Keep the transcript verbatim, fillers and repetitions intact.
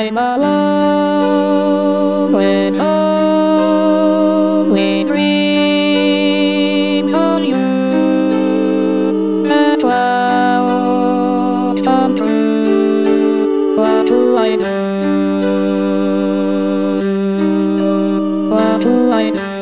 I'm alone with only dreams of you that won't come true. What do I do? What do I do?